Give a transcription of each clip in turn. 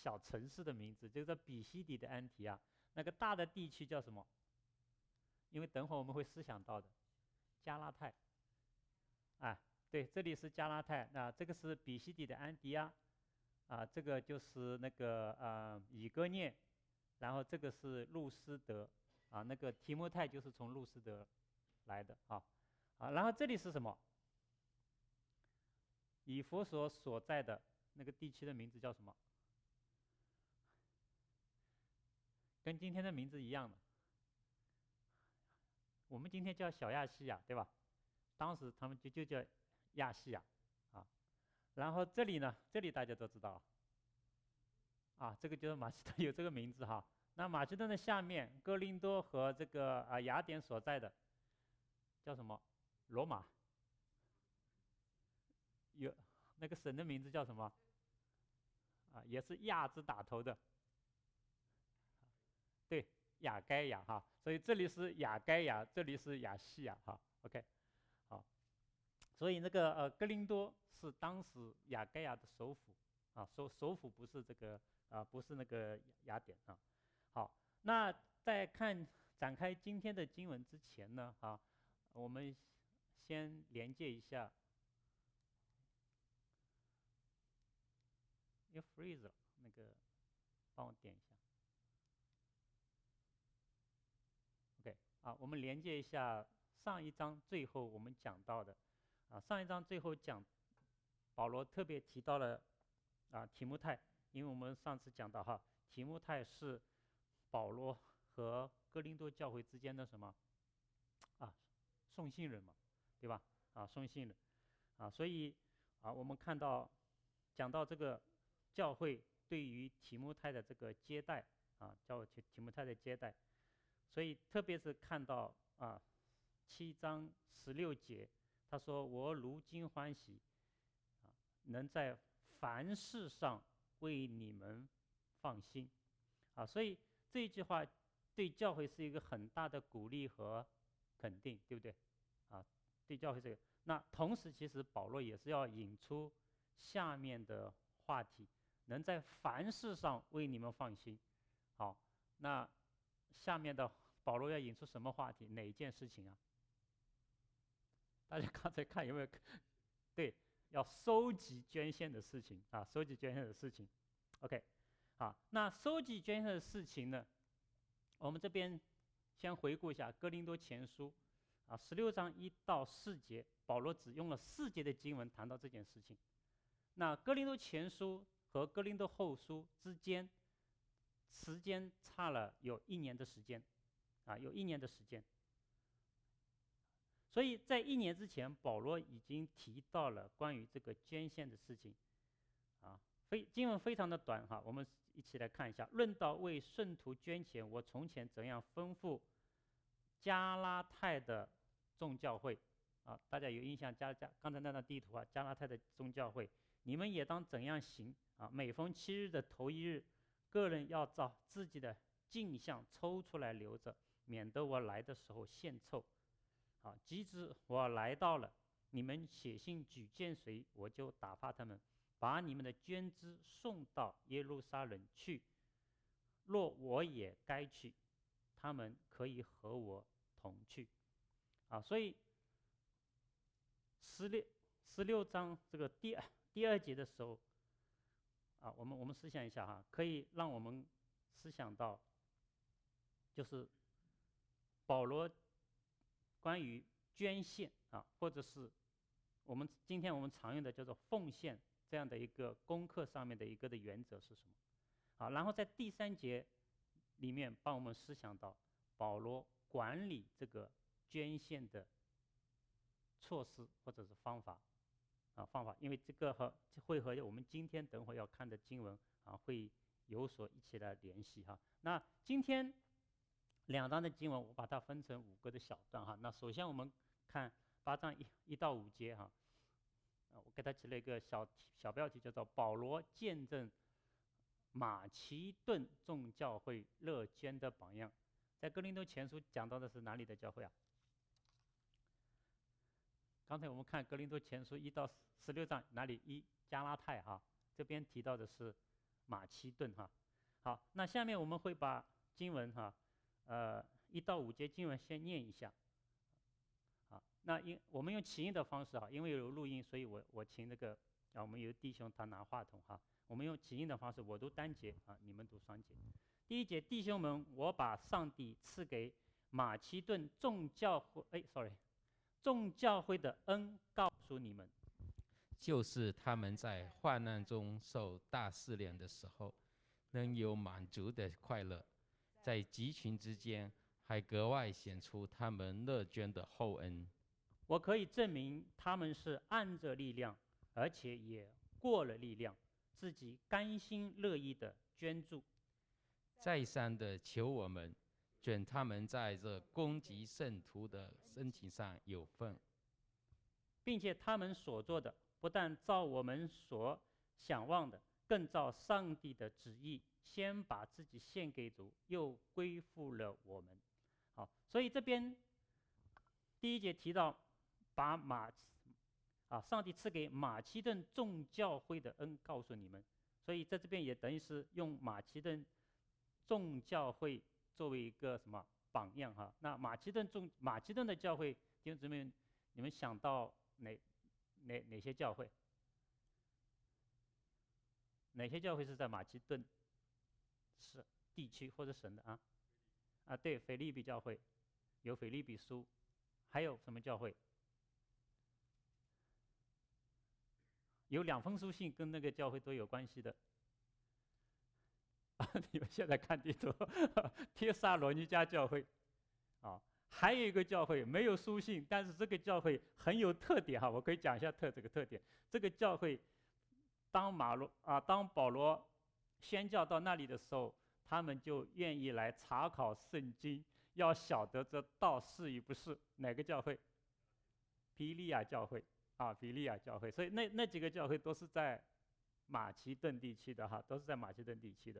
小城市的名字，就是在比西底的安提亚。那个大的地区叫什么？因为等会儿我们会思想到的，加拉太。啊，对，这里是加拉太，那这个是比西底的安提亚，啊，这个就是那个以哥念，然后这个是路斯德，啊，那个提摩太就是从路斯德来的啊，然后这里是什么？以弗所所在的那个地区的名字叫什么？跟今天的名字一样的，我们今天叫小亚细亚，对吧？当时他们就叫亚细亚啊。然后这里呢，这里大家都知道啊，这个就是马其顿有这个名字哈。那马其顿的下面，哥林多和这个雅典所在的叫什么？罗马。有那个省的名字叫什么？啊，也是亚字打头的，对，亚该亚哈。所以这里是亚该亚，这里是亚细亚哈。OK，好。所以那个哥林多是当时亚该亚的首府啊，首府不是这个不是那个雅典啊。好，那在展开今天的经文之前呢，我们先连接一下，又 freeze 了，那个帮我点一下。OK，我们连接一下上一章最后我们讲到的，上一章最后讲保罗特别提到了提摩太，因为我们上次讲到提摩太是保罗和哥林多教会之间的什么送信人嘛，对吧？送信人所以我们看到讲到这个教会对于提摩太的这个接待叫提摩太的接待，所以特别是看到7章16节，他说：“我如今欢喜能在凡事上为你们放心。”所以这一句话对教会是一个很大的鼓励和肯定，对不对？对教会这个，那同时其实保罗也是要引出下面的话题，能在凡事上为你们放心。好，那下面的保罗要引出什么话题？哪一件事情啊？大家刚才看有没有？对，要收集捐献的事情收集捐献的事情。OK， 那收集捐献的事情呢，我们这边先回顾一下哥林多前书16章1到4节，保罗只用了4节的经文谈到这件事情。那哥林多前书和哥林多后书之间时间差了有1年的时间有1年的时间。所以在1年之前，保罗已经提到了关于这个捐献的事情经文非常的短我们一起来看一下。论到为圣徒捐钱，我从前怎样吩咐加拉太的众教会大家有印象刚才那张地图加拉太的众教会，你们也当怎样行每逢7日的头1日，个人要照自己的镜像抽出来留着，免得我来的时候献臭。及至我来到了，你们写信举荐谁，我就打发他们，把你们的捐资送到耶路撒冷去。若我也该去，他们可以和我同去。所以16章这个第二节的时候我们思想一下可以让我们思想到，就是保罗关于捐献或者是今天我们常用的叫做奉献这样的一个功课上面的一个的原则是什么？然后在第3节里面帮我们思想到保罗管理这个捐献的措施或者是方法，因为这个会和我们今天等会要看的经文会有所一起来联系那今天2章的经文我把它分成5个的小段那首先我们看8章1到5节我给它起了一个小标题，叫做保罗见证马其顿众教会乐捐的榜样。在哥林多前书讲到的是哪里的教会刚才我们看哥林多前书1到16章哪里？加拉太这边提到的是马其顿哈。好，那下面我们会把经文哈，1到5节经文先念一下。好，那我们用起音的方式啊，因为有录音，所以我请那个我们有弟兄他拿话筒哈，我们用起音的方式，我读单节啊，你们读双节。第1节，弟兄们，我把上帝赐给马其顿众教会的恩告诉你们， 就是他们在患难中受大试炼的时候，能有满足的快乐，在集群之间还格外显出他们乐捐的厚恩。 我可以证明他们是按着力量，而且也过了力量，自己甘心乐意的捐助， 再三的求我们准他们在这攻击圣徒的申请上有份， 并且他们所做的不但照我们所想望的，更照上帝的旨意，先把自己献给主，又归附了我们。好，所以这边第1节提到把上帝赐给马其顿众教会的恩告诉你们，所以在这边也等于是用马其顿众教会作为一个什么榜样哈。那马其顿的教会，弟兄姊妹，你们想到哪些教会？哪些教会是在马其顿是地区或者省的啊？对，腓立比教会，有腓立比书，还有什么教会？有2封书信跟那个教会都有关系的。你们现在看地图，帖撒罗尼迦教会还有一个教会没有书信，但是这个教会很有特点哈，我可以讲一下这个特点。这个教会当保罗宣教到那里的时候，他们就愿意来查考圣经，要晓得这道是与不是。哪个教会？庇利亚教会庇利亚教会。所以那几个教会都是在马其顿地区的哈，都是在马其顿地区的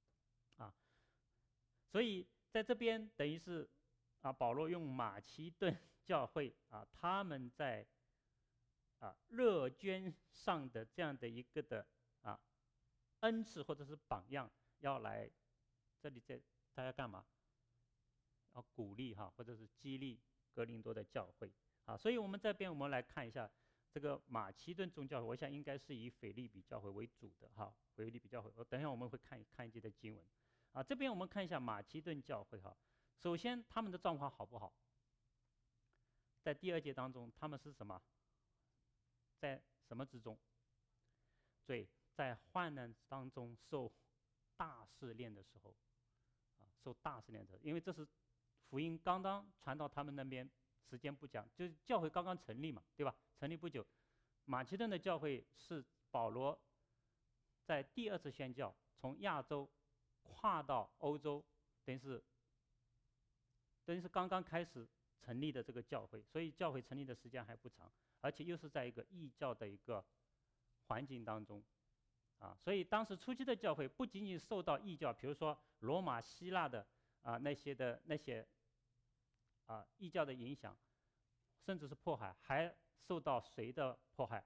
所以在这边等于是保罗用马其顿教会他们在乐捐上的这样的一个的恩赐或者是榜样，要来这里大家干嘛？要鼓励或者是激励哥林多的教会所以我们这边我们来看一下这个马其顿众教会，我想应该是以腓立比教会为主的腓立比教会。等一下我们会看一节的经文这边我们看一下马其顿教会首先他们的状况好不好？在第2节当中，他们是什么？在什么之中？对，在患难当中受大试炼的时候受大试炼的，因为这是福音刚刚传到他们那边，时间不讲，就是教会刚刚成立嘛，对吧？成立不久，马其顿的教会是保罗在第2次宣教从亚洲跨到欧洲，等于是刚刚开始成立的这个教会，所以教会成立的时间还不长，而且又是在一个异教的一个环境当中所以当时初期的教会不仅仅受到异教，比如说罗马、希腊的那些异教的影响，甚至是迫害，还受到谁的迫害？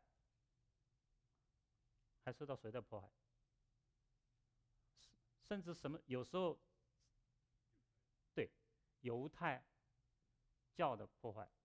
甚至有时候对犹太教的破坏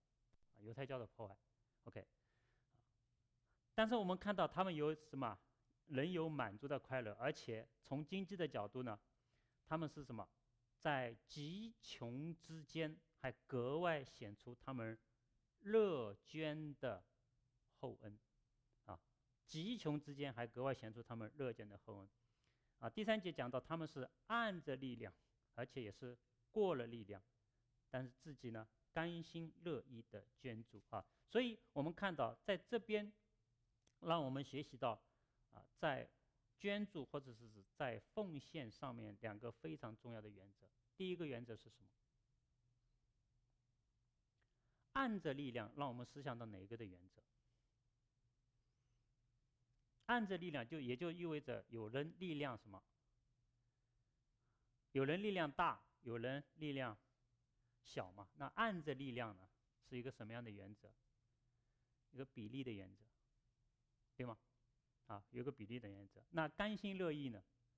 ，OK。但是我们看到他们有什么？人有满足的快乐，而且从经济的角度呢，他们是什么？在极穷之间还格外显出他们乐捐的厚恩极穷之间还格外显出他们乐捐的厚恩第3节讲到他们是按着力量，而且也是过了力量，但是自己呢甘心乐意的捐助所以我们看到在这边让我们学习到在捐助或者是在奉献上面2个非常重要的原则。第1个原则是什么？按着力量，让我们思想到哪一个的原则？按着力量也就意味着有人力量什么？有人力量大，有人力量小嘛。那按着力量呢，是一个什么样的原则？一个比例的原则，对吗？有个比例的原则。那甘心乐意呢？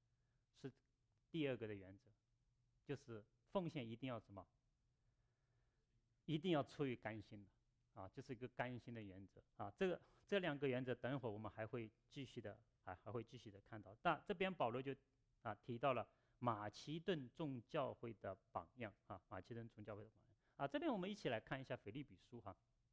是第二个的原则，就是奉献一定要什么？一定要出于甘心的，就是一个甘心的原则啊。这两个原则，等一会儿我们还会继续的看到。但这边保罗就提到了马其顿众教会的榜样马其顿众教会的榜样这边我们一起来看一下腓立比书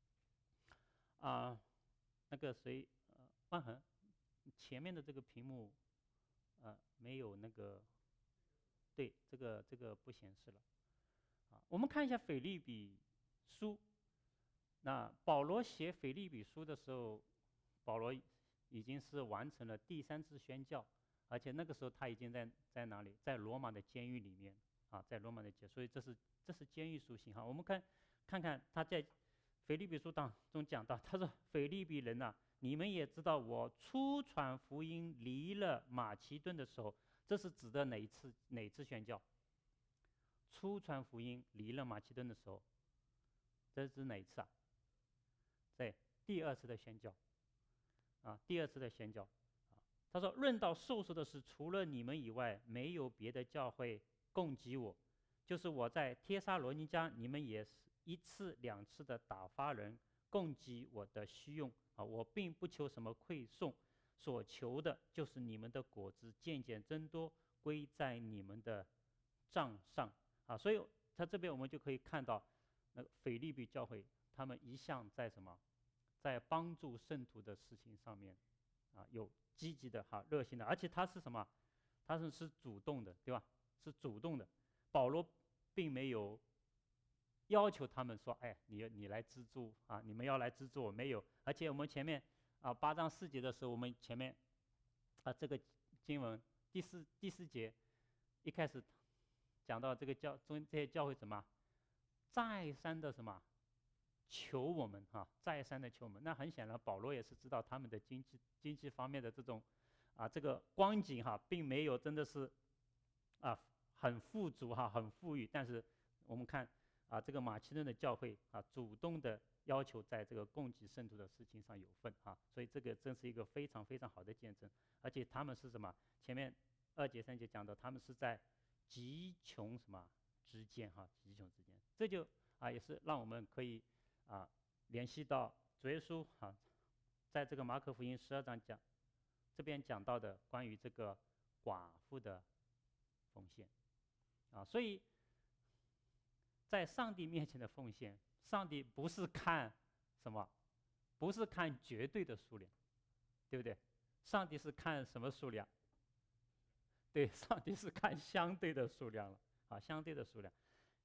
那个谁万恒，前面的这个屏幕没有那个，对，这个不显示了我们看一下腓立比书。那保罗写腓立比书的时候，保罗已经是完成了第3次宣教，而且那个时候他已经在哪里？在罗马的监狱里面在罗马的监，所以这是监狱书信我们看看他在腓立比书当中讲到，他说腓立比人你们也知道我初传福音离了马其顿的时候，这是指的哪次宣教？初传福音离了马其顿的时候，这是指哪一次对，第2次的宣教第2次的宣教他说论到受受的事，除了你们以外，没有别的教会供给我，就是我在帖撒罗尼迦，你们也是1次2次的打发人供给我的需用我并不求什么馈送，所求的就是你们的果子渐渐增多，归在你们的账上所以他这边我们就可以看到那个腓立比教会他们一向在什么？在帮助圣徒的事情上面有积极的热心的，而且他是什么？他是主动的，对吧？是主动的。保罗并没有要求他们说，哎，你来资助你们要来资助我，没有。而且我们前面8章4节的时候，我们前面这个经文第四节一开始讲到这个这些教会什么？再三的什么？求我们再三的求我们。那很显然保罗也是知道他们的经济方面的这种这个光景并没有真的是很富足很富裕，但是我们看这个马其顿的教会主动的要求在这个供给圣徒的事情上有份所以这个真是一个非常非常好的见证。而且他们是什么？前面2节3节讲的，他们是在极穷什么之间极穷之间。这就也是让我们可以联系到主耶稣在这个马可福音12章这边讲到的关于这个寡妇的奉献所以在上帝面前的奉献，上帝不是看什么？不是看绝对的数量，对不对？上帝是看什么数量？对，上帝是看相对的数量了相对的数量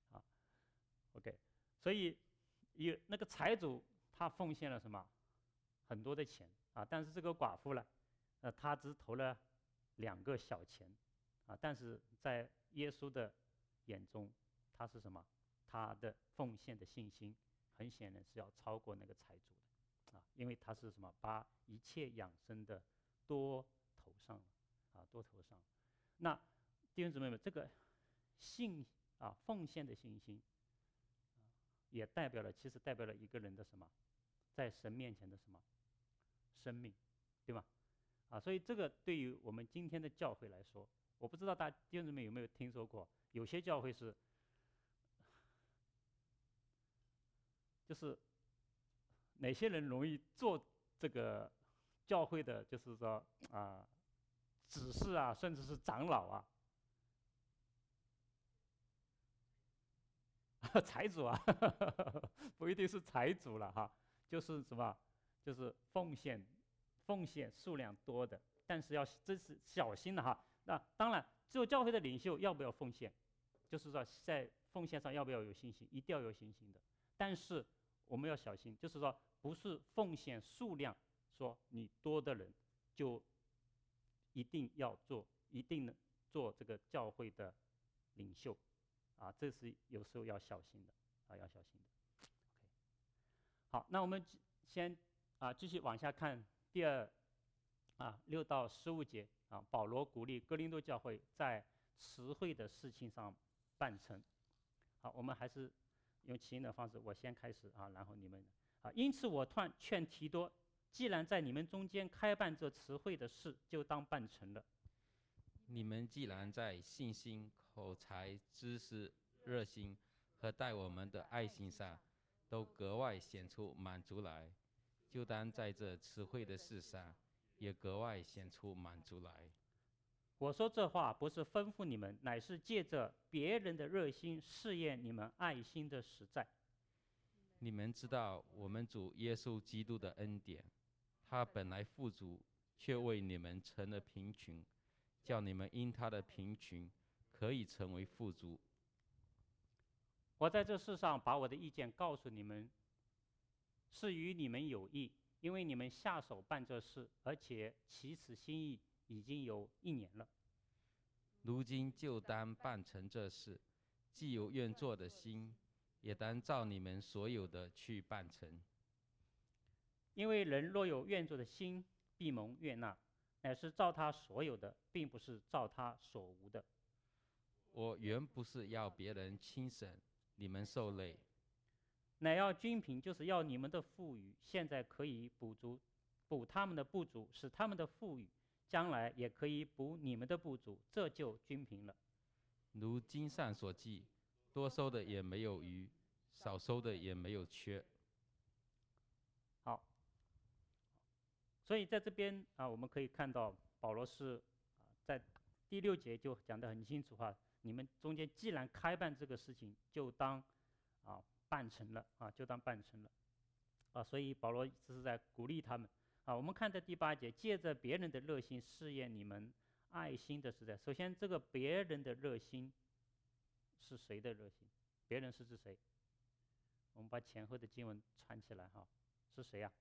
OK， 所以那个财主他奉献了什么？很多的钱但是这个寡妇呢他只投了2个小钱但是在耶稣的眼中，他是什么？他的奉献的信心很显然是要超过那个财主的因为他是什么？把一切养生的多投上了多投上。那弟兄姊妹们，这个奉献的信心也其实代表了一个人的什么？在神面前的什么？生命，对吗？所以这个对于我们今天的教会来说，我不知道弟兄姊妹有没有听说过，有些教会是就是哪些人容易做这个教会的，就是说执事甚至是长老财主不一定是财主了就是什么？就是奉献数量多的，但是这是小心的那当然，做教会的领袖要不要奉献，就是说在奉献上要不要有信心，一定要有信心的。但是我们要小心，就是说不是奉献数量，说你多的人就一定能做这个教会的领袖这是有时候要小心的要小心的。OK， 好，那我们先继续往下看第6到15节保罗鼓励哥林多教会在词汇的事情上办成。好，我们还是用起因的方式，我先开始然后你们因此我劝提多，既然在你们中间开办这词汇的事，就当办成了。 你们既然在信心、口才、知识、热心和待我们的爱心上，都格外显出满足来，就当在这词汇的事上，也格外显出满足来。 我说这话不是吩咐你们，乃是借着别人的热心试验你们爱心的实在。 你们知道我们主耶稣基督的恩典，他本来富足，却为你们成了贫穷，叫你们因他的贫穷可以成为富足。 我在这世上把我的意见告诉你们，是与你们有益，因为你们下手办这事，而且起此心意已经有1年了。 如今就当办成这事，既有愿做的心，也当照你们所有的去办成。 因为人若有愿做的心，必蒙悦纳，乃是照他所有的，并不是照他所无的。 我原不是要别人轻省你们受累， 乃要均平，就是要你们的富裕现在可以补他们的不足，使他们的富裕将来也可以补你们的不足，这就均平了。 如经上所记，多收的也没有余，少收的也没有缺。 好，所以在这边我们可以看到保罗是在第6节就讲得很清楚你们中间既然开办这个事情，就当办成了就当办成了所以保罗这是在鼓励他们我们看在第8节，借着别人的热心试验你们爱心的实在。首先，这个别人的热心是谁的热心？别人是指谁？我们把前后的经文串起来是谁呀？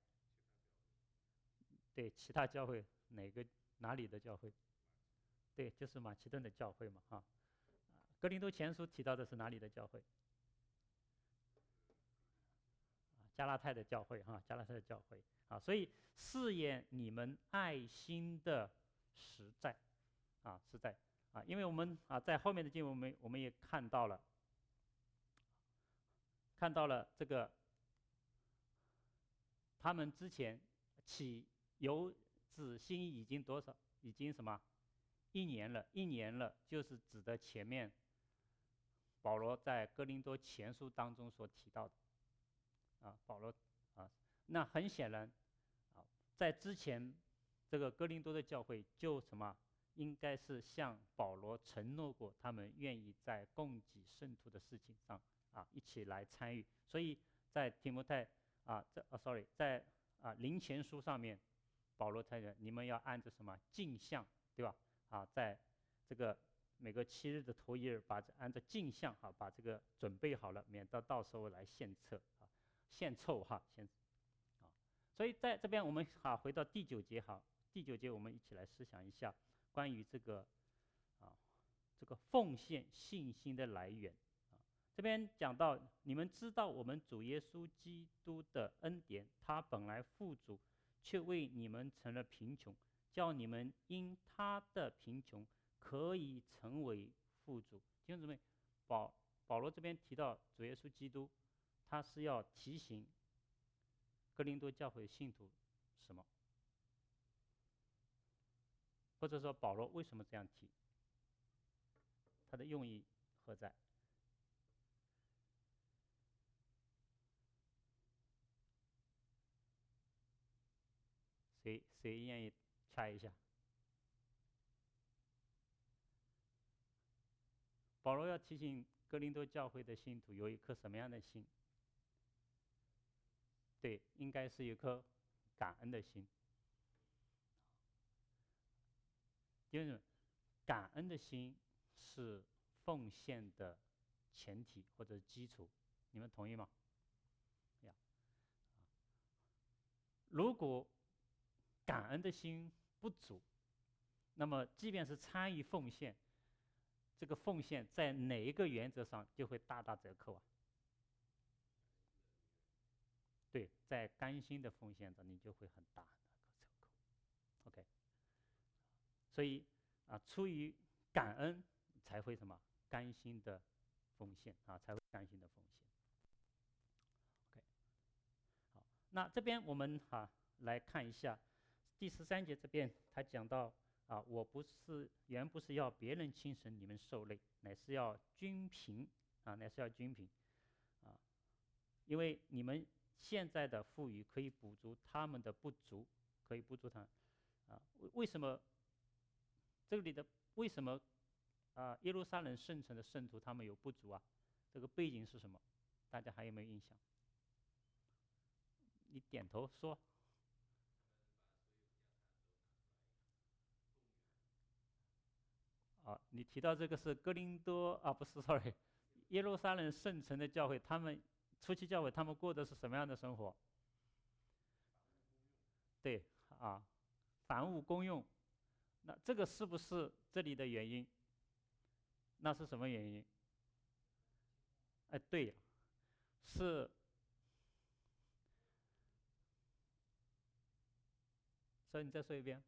对，其他教会，哪里的教会？对，就是马其顿的教会嘛哥林多前书提到的是哪里的教会？加拉太的教会加拉太的教会所以试验你们爱心的实在实在因为我们在后面的经文我们也看到了这个他们之前起有止心已经多少？已经什么？1年了，就是指的前面保罗在哥林多前书当中所提到的保罗那很显然在之前这个哥林多的教会就什么应该是向保罗承诺过，他们愿意在供给圣徒的事情上一起来参与。所以在提摩太在林前书上面，保罗他讲你们要按着什么镜像，对吧？在这个每个7日的头1日，按照镜像把这个准备好了，免得到时候来献凑所以在这边我们回到第9节第9节我们一起来思想一下关于这个奉献信心的来源这边讲到，你们知道我们主耶稣基督的恩典，他本来富足，却为你们成了贫穷，叫你们因他的贫穷可以成为富足。弟兄姊妹，保罗这边提到主耶稣基督，他是要提醒哥林多教会信徒什么？或者说保罗为什么这样提？他的用意何在？谁愿意猜一下？保罗要提醒哥林多教会的信徒有一颗什么样的心？对，应该是一颗感恩的心。因为感恩的心是奉献的前提或者基础，你们同意吗？如果感恩的心不足，那么即便是参与奉献，这个奉献在哪一个原则上就会大打折扣对，在甘心的奉献上，你就会很大的折扣。OK， 所以出于感恩才会什么甘心的奉献才会甘心的奉献。OK， 好，那这边我们来看一下第13节这边，他讲到我原不是要别人轻省你们受累，乃是要均平乃是要均平因为你们现在的富裕可以补足他们的不足，可以补足他为什么这里的为什么耶路撒冷圣城的圣徒他们有不足啊？这个背景是什么？大家还有没有印象？你点头说。你提到这个是哥林多不是 ，sorry， 耶路撒冷圣城的教会，他们初期教会他们过的是什么样的生活？对凡物公用。那这个是不是这里的原因？那是什么原因？对，是。所以你再说一遍。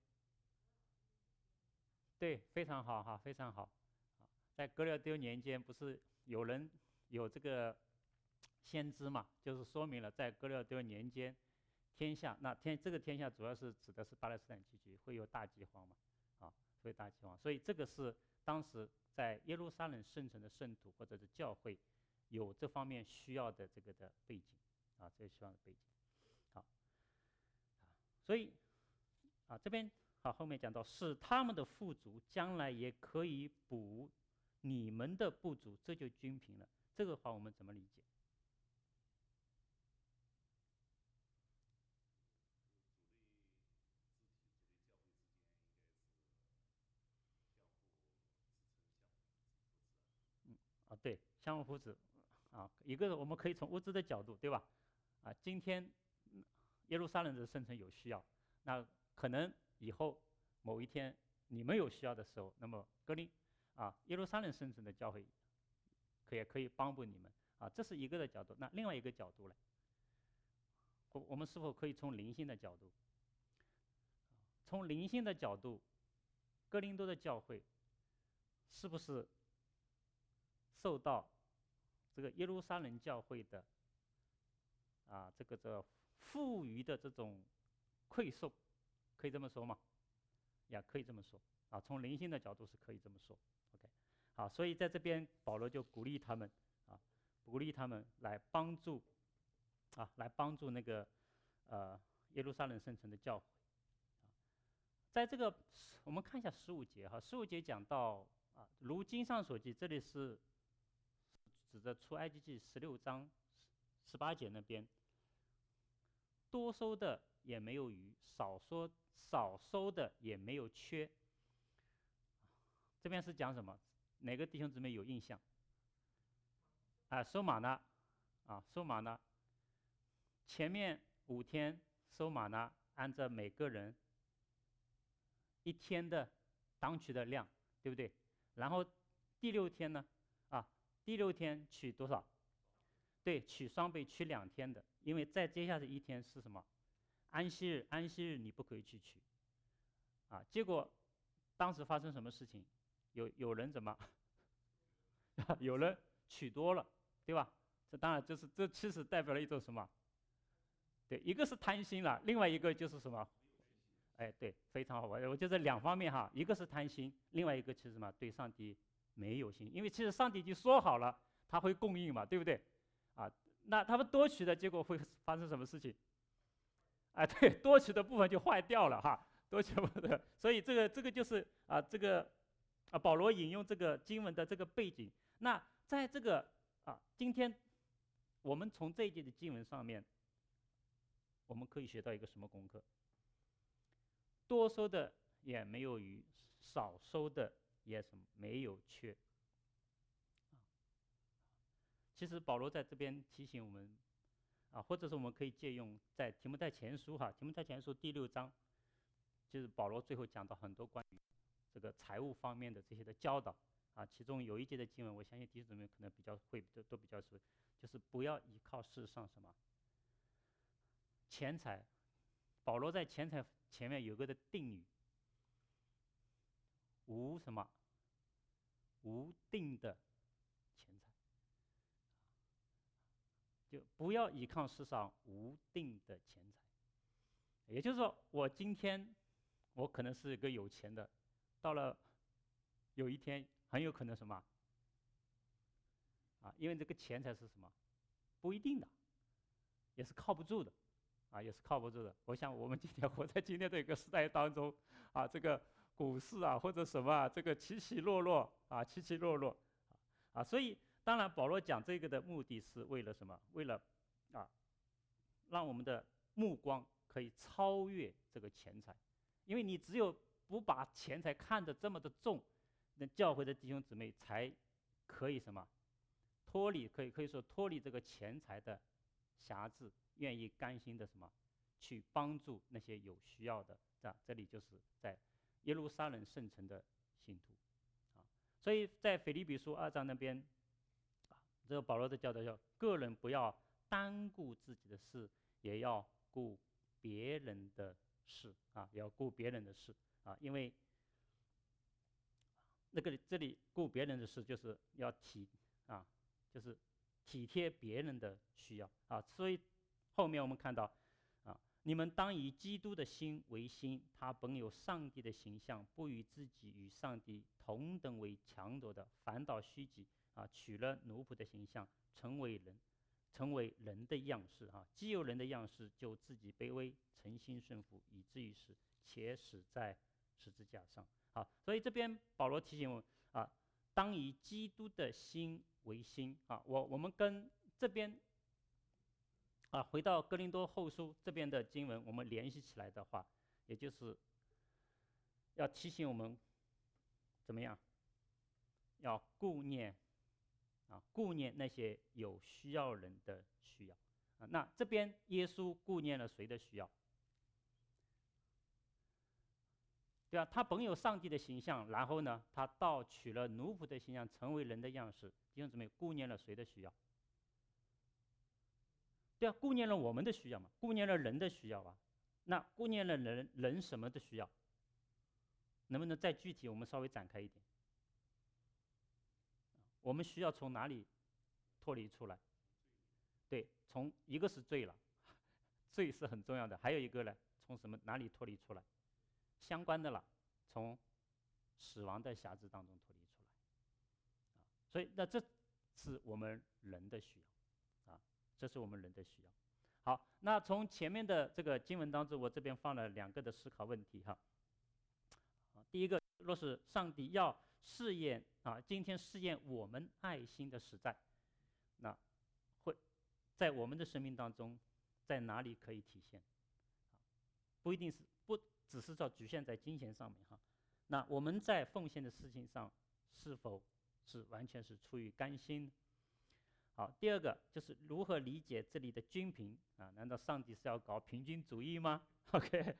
对，非常好非常好。在哥林多年间，不是有人有这个先知嘛？就是说明了在哥林多年间，天下这个天下主要是指的是巴勒斯坦地区会有大饥荒嘛？会有大饥荒，所以这个是当时在耶路撒冷圣城的圣徒或者是教会有这方面需要的这个的背景这需要的背景。所以这边后面讲到使他们的富足，将来也可以补你们的不足，这就均平了。这个话我们怎么理解？对，相互扶持一个我们可以从物质的角度，对吧？今天耶路撒冷的圣城有需要，那可能以后某一天你们有需要的时候，那么耶路撒冷圣城的教会也可以帮助你们这是一个的角度。那另外一个角度呢，我们是否可以从灵性的角度？从灵性的角度，哥林多的教会是不是受到这个耶路撒冷教会的这富余的这种馈送，可以这么说吗？也可以这么说从灵性的角度是可以这么说。OK， 所以在这边保罗就鼓励他们来帮助那个耶路撒冷圣城的教会。在这个我们看一下15节15节讲到如经上所记，这里是指着出埃及记16章18节那边，多收的也没有余，少收的也没有缺。这边是讲什么？哪个弟兄姊妹有印象？收玛纳收玛纳，前面5天收玛纳，按照每个人1天的当取的量，对不对？然后第6天呢第6天取多少？对，取双倍，取2天的，因为再接下来1天是什么？安息日，安息日你不可以去取结果当时发生什么事情？有人怎么有人取多了，对吧？这当然这其实代表了一种什么？对，一个是贪心了，另外一个就是什么？对，非常好，我就这2方面一个是贪心，另外一个其实什么？对上帝没有信心，因为其实上帝已经说好了他会供应嘛，对不对？那他们多取的结果会发生什么事情？对，多取的部分就坏掉了多取部分，所以这个就是这个保罗引用这个经文的这个背景。那在这个今天我们从这一节的经文上面，我们可以学到一个什么功课？多收的也没有余，少收的也没有缺。其实保罗在这边提醒我们或者是我们可以借用在提摩太前书提摩太前书第6章，就是保罗最后讲到很多关于这个财务方面的这些的教导其中有一节的经文，我相信弟兄姊妹可能比较会都比较熟，就是不要依靠世上什么钱财。保罗在钱财前面有个的定语，无什么无定的钱财，就不要依靠世上无定的钱财。也就是说，我今天我可能是一个有钱的， 到了有一天很有可能什么因为这个钱财是什么不一定的，也是靠不住的也是靠不住的。我想我们今天活在今天这个时代当中这个股市或者什么这个起起落落起起落落所以当然保罗讲这个的目的是为了什么？为了让我们的目光可以超越这个钱财，因为你只有不把钱财看得这么的重，那教会的弟兄姊妹才可以什么脱离，可以说脱离这个钱财的辖制，愿意甘心的什么去帮助那些有需要的。这里就是在耶路撒冷圣城的信徒所以在腓立比书2章那边这个保罗的教导叫个人不要单顾自己的事，也要顾别人的事也要顾别人的事因为这里顾别人的事就是要就是体贴别人的需要所以后面我们看到你们当以基督的心为心，他本有上帝的形象，不与自己与上帝同等为强夺的，反倒虚己取了奴仆的形象，成为人的样式既有人的样式，就自己卑微，诚心顺服，以至于死，且死在十字架上所以这边保罗提醒我们当以基督的心为心我们跟这边回到哥林多后书这边的经文，我们联系起来的话，也就是要提醒我们怎么样，要顾念那些有需要人的需要那这边耶稣顾念了谁的需要？对他本有上帝的形象，然后呢，他倒取了奴仆的形象，成为人的样式。弟兄姊妹，顾念了谁的需要？对顾念了我们的需要嘛，顾念了人的需要那顾念了人什么的需要？能不能再具体我们稍微展开一点？我们需要从哪里脱离出来？对，从一个是罪了，罪是很重要的，还有一个呢，从哪里脱离出来？相关的了，从死亡的辖制当中脱离出来所以那这是我们人的需要这是我们人的需要。好，那从前面的这个经文当中，我这边放了2个的思考问题第一个，若是上帝要试验今天试验我们爱心的实在，那会在我们的生命当中在哪里可以体现？不一定是不只是局限在金钱上面那我们在奉献的事情上是否是完全是出于甘心？好，第二个就是如何理解这里的均平难道上帝是要搞平均主义吗 ？OK，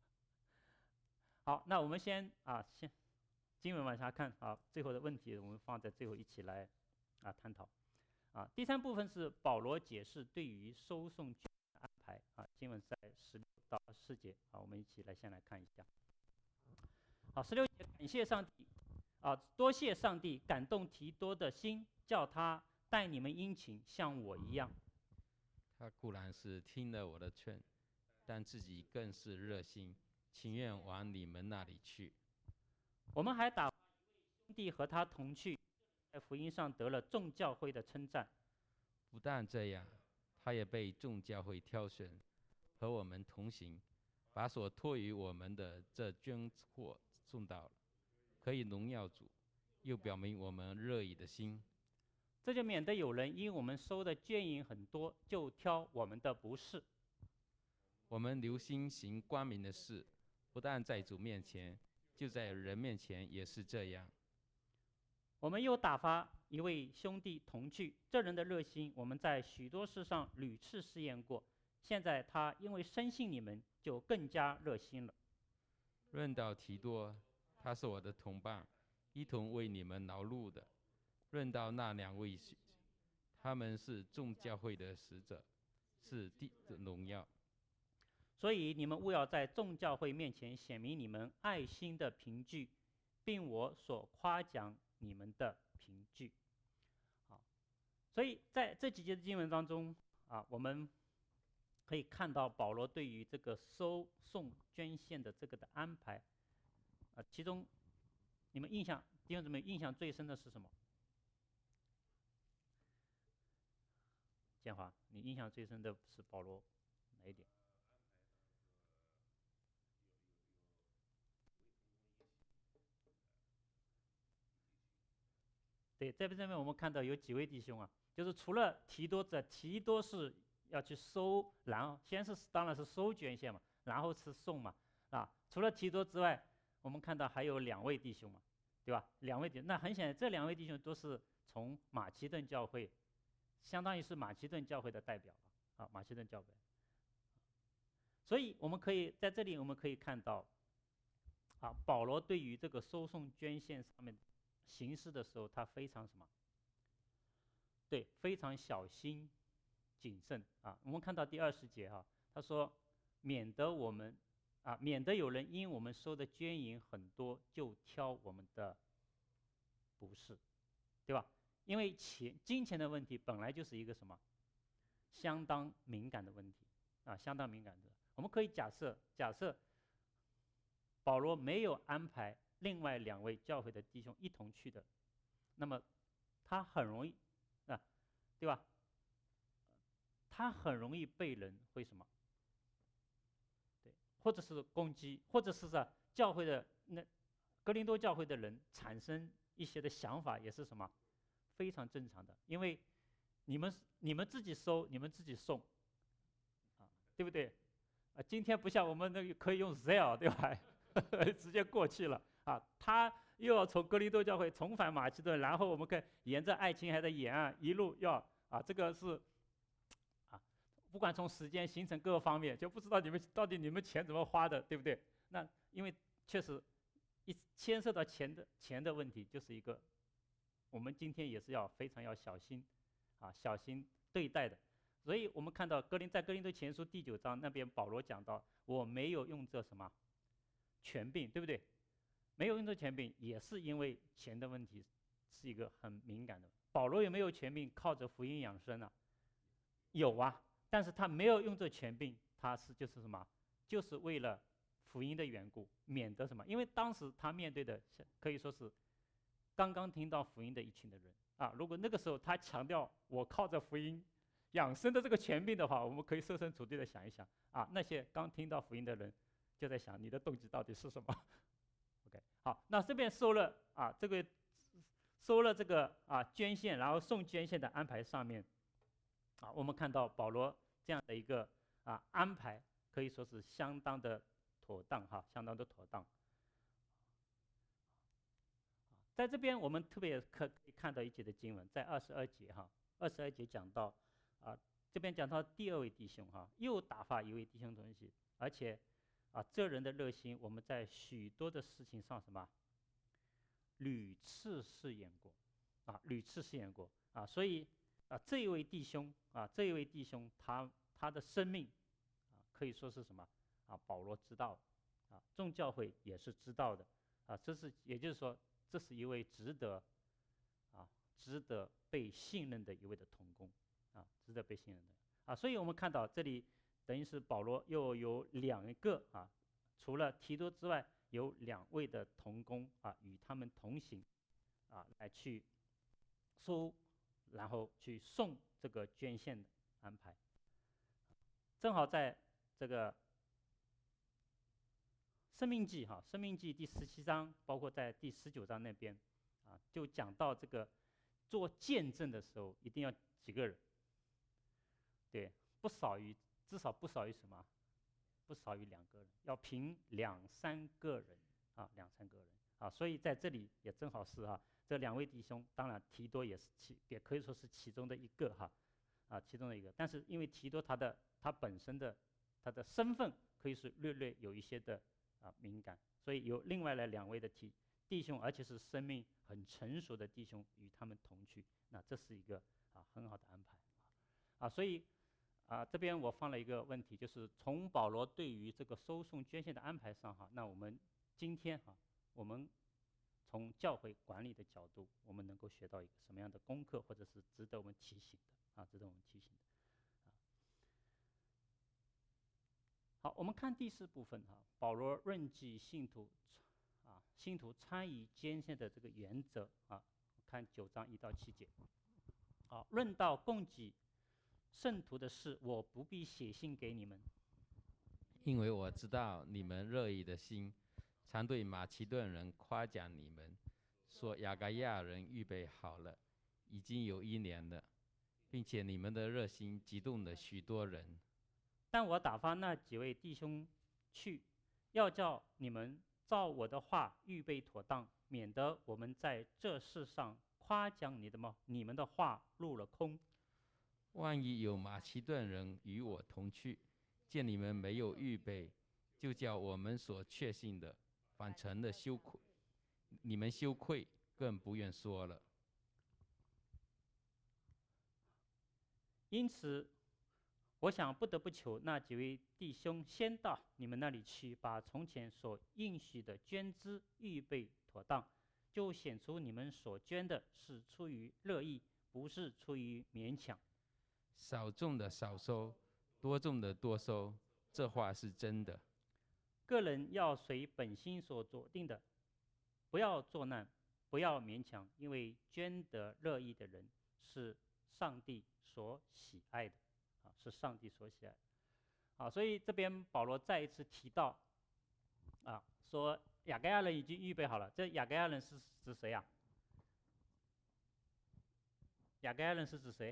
好，那我们先经文往下看最后的问题我们放在最后一起来探讨第3部分是保罗解释对于收送捐的安排经文在16到24节我们一起来先来看一下。好，16节，感谢上帝多谢上帝感动提多的心，叫他待你们殷勤，像我一样。 他固然是听了我的劝，但自己更是热心，情愿往你们那里去。 我们还打发一位兄弟和他同去，在福音上得了众教会的称赞。 不但这样，他也被众教会挑选，和我们同行，把所托于我们的这捐货送到了，可以荣耀主，又表明我们热意的心。 这就免得有人因我们收的捐银很多，就挑我们的不是。 我们留心行光明的事，不但在主面前，就在人面前也是这样。 我们又打发一位兄弟同去，这人的热心我们在许多事上屡次试验过，现在他因为深信你们，就更加热心了。 论到提多，他是我的同伴，一同为你们劳碌的。论到那2位，他们是众教会的使者，是地的荣耀。 所以你们务要在众教会面前显明你们爱心的凭据，并我所夸奖你们的凭据。好，所以在这几节的经文当中我们可以看到保罗对于这个收送捐献的这个的安排其中你们弟兄姊妹印象最深的是什么？建华，你印象最深的是保罗哪一点？对，在这边我们看到有几位弟兄啊，就是除了提多之外，提多是要去收，然后先是当然是收捐献嘛，然后是送嘛，啊，除了提多之外，我们看到还有2位弟兄嘛，对吧？2位弟兄，那很显然这2位弟兄都是从马其顿教会，相当于是马其顿教会的代表啊，马其顿教会。所以我们可以在这里我们可以看到，啊，保罗对于这个收送捐献上面行事的时候，他非常什么？对，非常小心谨慎啊。我们看到第20节哈，他说，免得有人因我们收的捐银很多，就挑我们的不是，对吧？因为金钱的问题本来就是一个什么相当敏感的问题啊，相当敏感的。我们可以假设保罗没有安排另外2位教会的弟兄一同去的，那么他很容易啊，对吧？他很容易被人会什么？对，或者是攻击，或者是教会的哥林多教会的人产生一些的想法，也是什么非常正常的，因为你们自己收，你们自己送，啊，对不对？啊，今天不像我们那个可以用 Zelle 对吧？直接过去了啊，他又要从哥林多教会重返马其顿，然后我们可以沿着爱琴海的沿岸一路这个是啊，不管从时间、行程各个方面，就不知道到底你们钱怎么花的，对不对？那因为确实牵涉到钱的问题，就是一个我们今天也是非常要小心小心对待的。所以我们看到在哥林多前书第9章那边，保罗讲到，我没有用这什么权柄，对不对？没有用这权柄，也是因为钱的问题是一个很敏感的。保罗有没有权柄靠着福音养生呢？有啊，但是他没有用这权柄，他就是什么？就是为了福音的缘故，免得什么？因为当时他面对的可以说是刚刚听到福音的一群的人啊。如果那个时候他强调我靠着福音养生的这个权柄的话，我们可以设身处地的想一想啊，那些刚听到福音的人就在想你的动机到底是什么？OK， 好，那这边收了这个捐献，然后送捐献的安排上面我们看到保罗这样的一个安排，可以说是相当的妥当相当的妥当。在这边我们特别可以看到一节的经文，在22节22节讲到这边讲到第2位弟兄又打发1位弟兄东西，而且这人的热心，我们在许多的事情上什么屡次试验过所以这一位弟兄他的生命可以说是什么保罗知道众教会也是知道的也就是说，这是一位值得被信任的一位的同工值得被信任的所以我们看到这里等于是保罗又有2个除了提多之外，有2位的同工与他们同行来去收，然后去送这个捐献的安排。正好在这个生命记第17章，包括在第19章那边就讲到这个做见证的时候一定要几个人，对，至少不少于什么？不少于2个人，要凭2、3个人2、3个人所以在这里也正好是这2位弟兄，当然提多也可以说是其中的一个其中的一个。但是因为提多他本身的他的身份可以是略有一些的敏感，所以有另外来2位的弟兄，而且是生命很成熟的弟兄与他们同去，那这是一个很好的安排所以这边我放了一个问题，就是从保罗对于这个收送捐献的安排上那我们今天我们从教会管理的角度，我们能够学到一个什么样的功课，或者是值得我们提醒的值得我们提醒的好，我们看第4部分保罗论及信徒信徒参与捐献的这个原则啊，看9章1到7节。好，论到供给圣徒的事，我不必写信给你们， 因为我知道你们热意的心，常对马其顿人夸奖你们，说亚该亚人预备好了，已经有1年了，并且你们的热心激动了许多人。 但我打发那几位弟兄去，要叫你们照我的话预备妥当，免得我们在这事上夸奖你们的话落了空。 万一有马其顿人与我同去，见你们没有预备，就叫我们所确信的反成了羞愧，你们羞愧，更不愿说了。 因此我想不得不求那几位弟兄先到你们那里去，把从前所应许的捐资预备妥当，就显出你们所捐的是出于乐意，不是出于勉强。 少种的少收，多种的多收，这话是真的。 个人要随本心所酌定的，不要作难，不要勉强，因为捐得乐意的人是上帝所喜爱的。是上帝所喜爱。所以这边保罗再一次提到说亚该亚人已经预备好了。这亚该亚人是指谁啊？亚该亚人是指谁？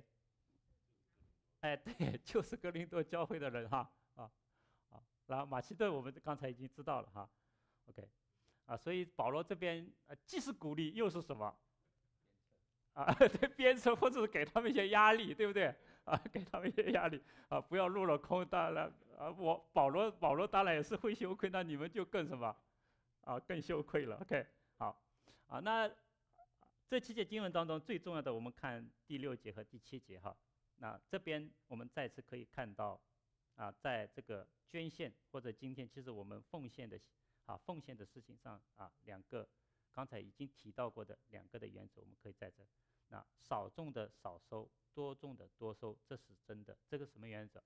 对，就是哥林多教会的人哈。然后马其顿我们刚才已经知道了哈。OK，所以保罗这边既是鼓励又是什么？对，鞭策或者是给他们一些压力，对不对？给他们一些压力不要落了空。当然保罗当然也是会羞愧，那你们就更什么更羞愧了。OK， 好那这7节经文当中最重要的，我们看第6节和第7节哈。那这边我们再次可以看到在这个捐献或者今天其实我们奉献的事情上2个刚才已经提到过的2个的原则，我们可以在这。那少种的少收，多种的多收，这是真的。这个什么原则？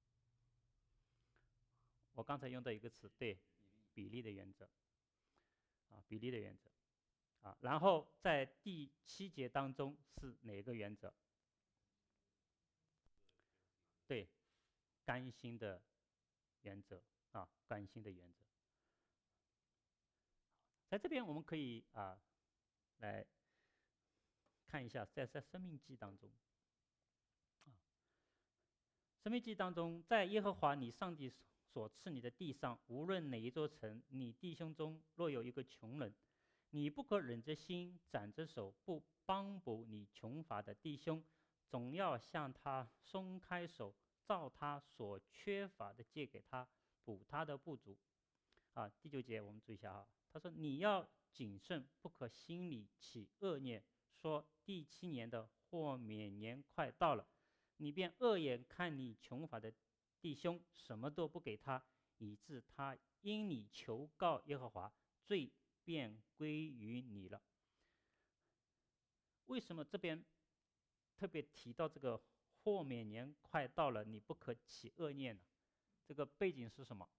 我刚才用的一个词，对，比例的原则比例的原则然后在第7节当中是哪个原则？对，甘心的原则甘心的原则。在这边我们可以来看一下，在生命记当中生命记当中，在耶和华你上帝所赐你的地上，无论哪一座城，你弟兄中若有一个穷人，你不可忍着心展着手，不帮补你穷乏的弟兄，总要向他松开手，照他所缺乏的借给他，补他的不足。第9节我们注意一下他说你要谨慎，不可心里起恶念，说第7年的豁免年快到了，你便恶眼看你穷乏的弟兄，什么都不给他，以致他因你求告耶和华，罪便归于你了。为什么这边特别提到这个豁免年快到了，你不可起恶念呢？这个背景是什么？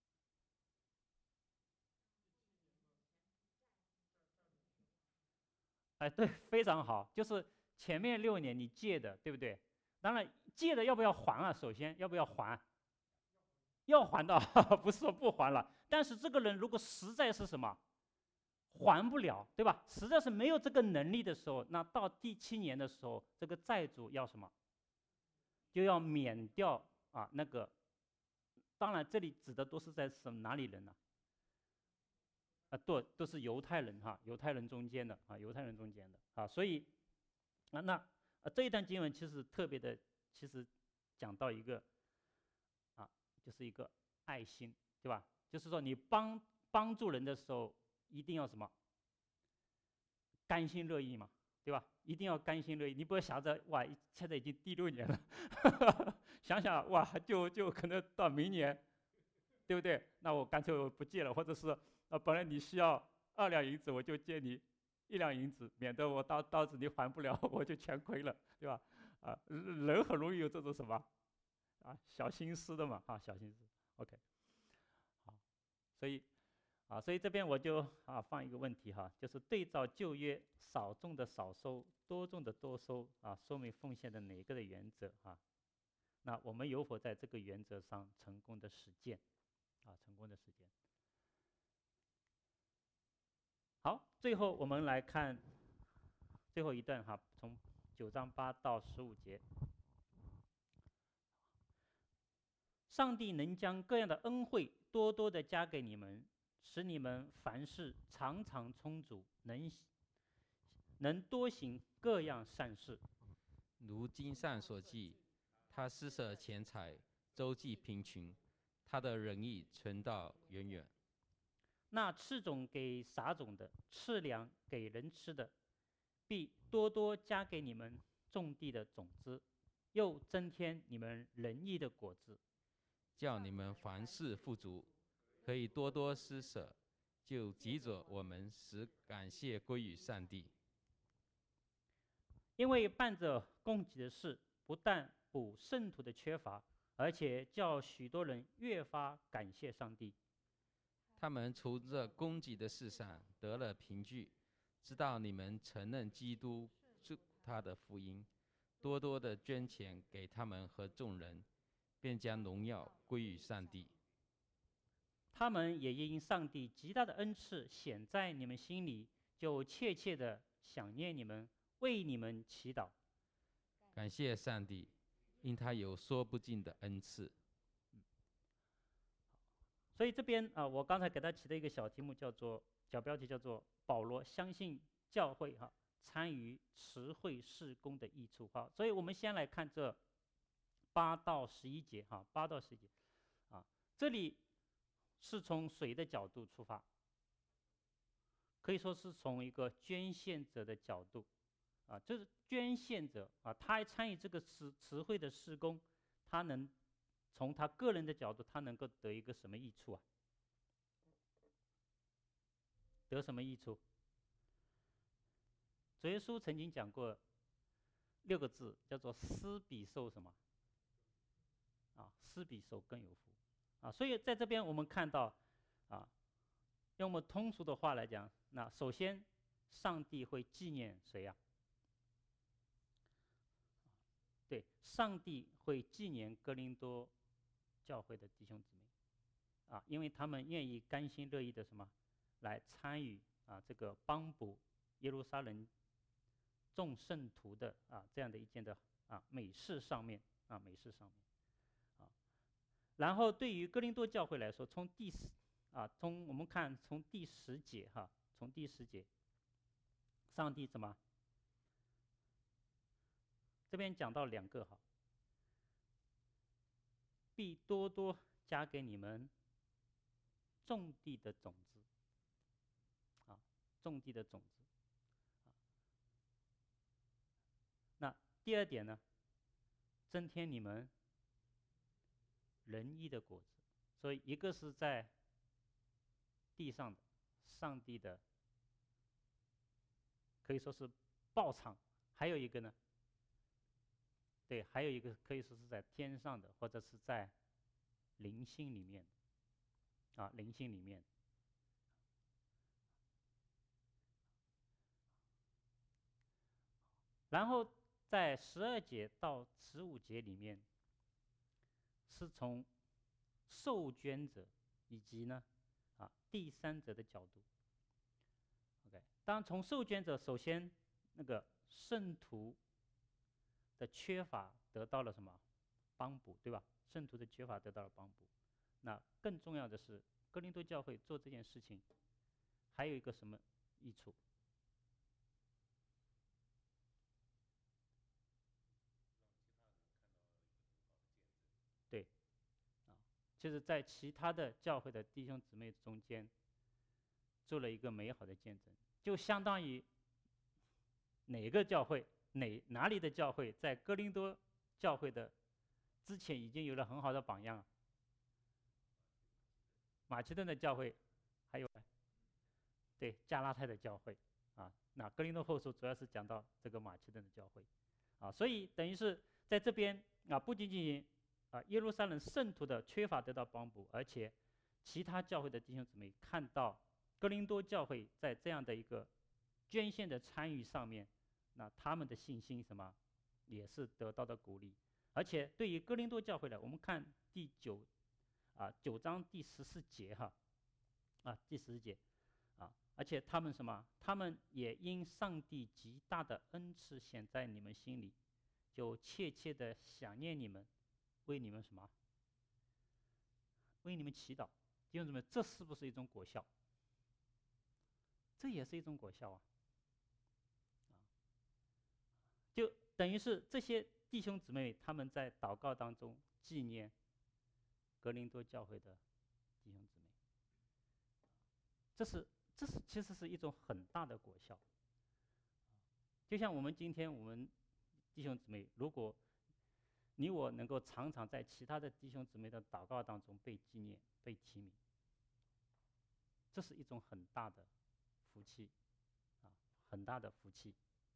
对，非常好，就是前面6年你借的，对不对？当然借的要不要还首先要不要还？要还的不是说不还了。但是这个人如果实在是什么还不了，对吧？实在是没有这个能力的时候，那到第7年的时候，这个债主要什么？就要免掉那个。当然这里指的都是在哪里人呢？都是犹太人犹太人中间的所以这一段经文其实特别的，其实讲到一个就是一个爱心，对吧？就是说你帮助人的时候，一定要什么？甘心乐意嘛，对吧？一定要甘心乐意。你不要想着哇，现在已经第6年了，想想哇，就可能到明年，对不对？那我干脆我不借了，或者是本来你需要2两银子，我就借你1两银子，免得我到时你还不了，我就全亏了，对吧？人很容易有这种什么小心思的嘛，小心思。OK， 好，所以所以这边我就放一个问题哈，就是对照旧约少种的少收，多种的多收说明奉献的哪个的原则那我们有否在这个原则上成功的实践成功的实践？好，最后我们来看最后一段从9章8到15节。上帝能将各样的恩惠多多的加给你们，使你们凡事常常充足，能多行各样善事。 如经上所记，他施舍钱财，周济贫穷，他的仁义存到远远。 那赐种给撒种的，赐粮给人吃的，必多多加给你们种地的种子，又增添你们仁义的果子， 叫你们凡事富足，可以多多施舍，就急着我们使感谢归于上帝。 因为办着供给的事，不但补圣徒的缺乏，而且叫许多人越发感谢上帝。 他们从这供给的事上得了凭据，知道你们承认基督是他的福音，多多的捐钱给他们和众人，便将荣耀归于上帝。 他们也因上帝极大的恩赐显在你们心里，就切切的想念你们，为你们祈祷。 感谢上帝，因他有说不尽的恩赐。 所以这边我刚才给他起的一个小题目小标题叫做保罗相信教会参与慈惠事工的益处所以我们先来看这8到11节8到11节这里是从谁的角度出发？可以说是从一个捐献者的角度就是捐献者他还参与这个慈惠的事工，他能从他个人的角度，他能够得一个什么益处得什么益处？主耶稣曾经讲过6个字，叫做施比受什么？施比受更有福所以在这边我们看到用我们通俗的话来讲，那首先上帝会纪念谁对，上帝会纪念哥林多教会的弟兄姊妹因为他们愿意甘心乐意的什么来参与这个帮补耶路撒冷众圣徒的这样的一件的美事上面然后对于哥林多教会来说，从我们看从第10节从第10节，上帝怎么？这边讲到2个必多多加给你们种地的种子种地的种子那第2点呢，增添你们仁义的果子。所以一个是在地上的上帝的，可以说是报偿，还有一个呢，对，还有一个可以说是在天上的，或者是在灵性里面灵性里面。然后在12节到15节里面，是从受捐者以及呢第三者的角度。OK， 当然从受捐者，首先那个圣徒的缺乏得到了什么帮补，对吧？圣徒的缺乏得到了帮补。那更重要的是，哥林多教会做这件事情，还有一个什么益处？对，就是在其他的教会的弟兄姊妹中间，做了一个美好的见证，就相当于哪个教会、哪里的教会，在哥林多教会的之前已经有了很好的榜样。马其顿的教会，还有对加拉太的教会那哥林多后书主要是讲到这个马其顿的教会所以等于是在这边不仅仅耶路撒冷圣徒的缺乏得到帮补，而且其他教会的弟兄姊妹看到哥林多教会在这样的一个捐献的参与上面，那他们的信心什么也是得到的鼓励。而且对于哥林多教会呢，我们看9章第14节第14节而且他们什么？他们也因上帝极大的恩赐显在你们心里，就切切的想念你们，为你们什么？为你们祈祷。弟兄姊妹，这是不是一种果效？这也是一种果效啊！就等于是这些弟兄姊妹他们在祷告当中纪念哥林多教会的弟兄姊妹，这其实是一种很大的果效。就像我们今天我们弟兄姊妹，如果你我能够常常在其他的弟兄姊妹的祷告当中被纪念、被提名，这是一种很大的福气很大的福气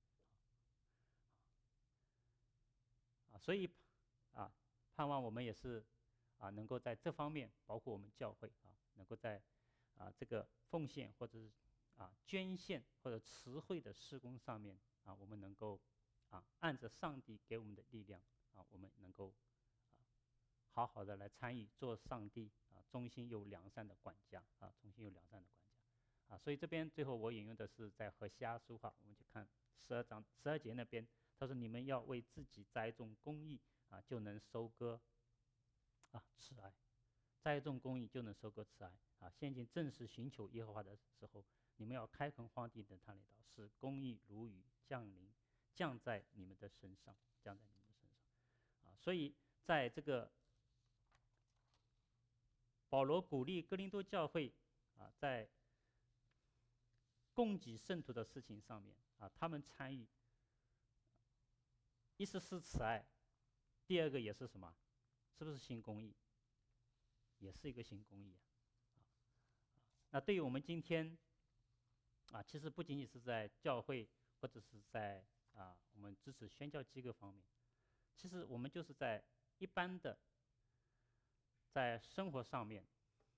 所以盼望我们也是能够在这方面，包括我们教会能够在这个奉献或者是捐献或者慈惠的事工上面我们能够按着上帝给我们的力量我们能够好好的来参与，做上帝忠心又良善的管家忠心又良善的管家所以这边最后我引用的是在何西阿书我们去看12节那边，他说你们要为自己栽种公义就能收割慈爱，栽种公义就能收割慈爱现今正是寻求耶和华的时候，你们要开垦荒地等他来到，使公义如雨降在你们的身上，所以在这个保罗鼓励哥林多教会在供给圣徒的事情上面他们参与，一是慈爱，第二个也是什么？是不是行公义？也是一个行公义那对于我们今天其实不仅仅是在教会或者是在我们支持宣教机构方面，其实我们就是在一般的在生活上面，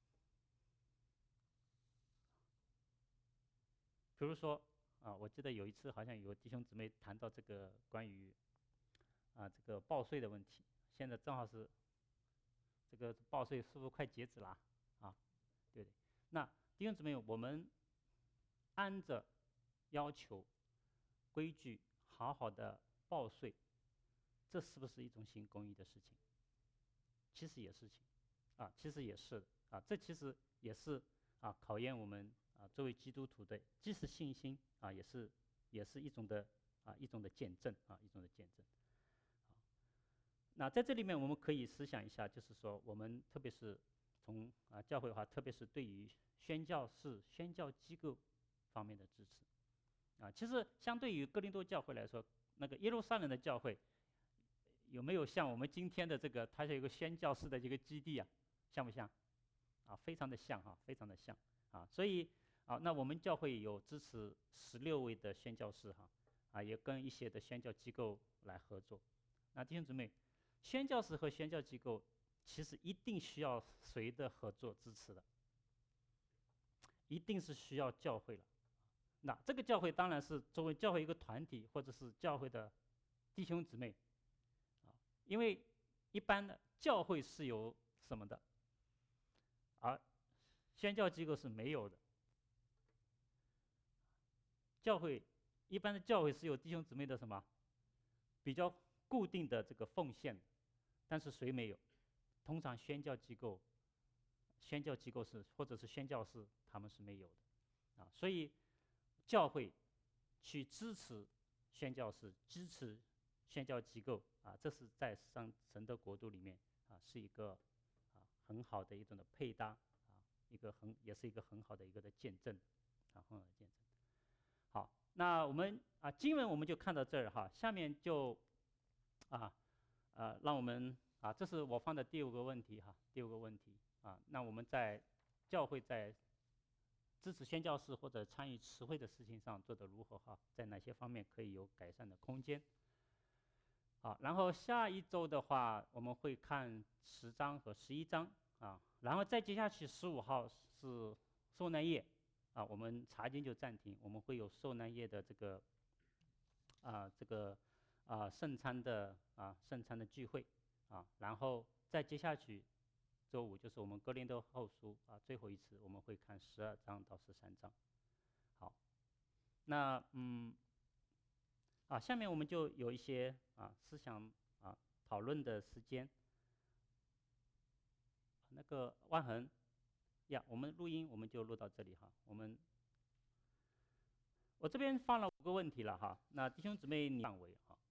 比如说我记得有一次好像有弟兄姊妹谈到这个关于这个报税的问题，现在正好是这个报税是不是快截止了对的。那弟兄姊妹，我们按着要求规矩好好的报税，这是不是一种行公义的事情？其实也是其实也是这其实也是考验我们作为基督徒的既是信心也是一种的见证一种的见证。那在这里面我们可以思想一下，就是说我们特别是从教会的话，特别是对于宣教士、宣教机构方面的支持其实相对于哥林多教会来说，那个耶路撒冷的教会有没有像我们今天的这个它是有一个宣教士的一个基地像不像非常的像非常的像所以那我们教会有支持16位的宣教士也跟一些的宣教机构来合作。那弟兄姊妹，宣教士和宣教机构其实一定需要谁的合作支持的？一定是需要教会了。那这个教会当然是作为教会一个团体，或者是教会的弟兄姊妹因为一般的教会是有什么的，而宣教机构是没有的。一般的教会是有弟兄姊妹的什么比较固定的这个奉献，但是谁没有？通常宣教机构是或者是宣教士他们是没有的所以教会去支持宣教士、支持宣教机构这是在神的国度里面是一个很好的一种的配搭也是一个很好的一个的见证很好的见证。好，那我们经文我们就看到这儿下面就让我们这是我放的第5个问题那我们在教会在支持宣教士或者参与慈惠的事情上做得如何在哪些方面可以有改善的空间然后下一周的话我们会看10章和11章然后再接下去15号是受难夜，我们查经就暂停，我们会有受难夜的圣餐的聚会，然后再接下去周五就是我们哥林多后书最后一次我们会看12章到13章。好，那下面我们就有一些思想讨论的时间。那个万恒呀，我们录音我们就录到这里哈。我这边放了5个问题了哈，那弟兄姊妹你范围哈。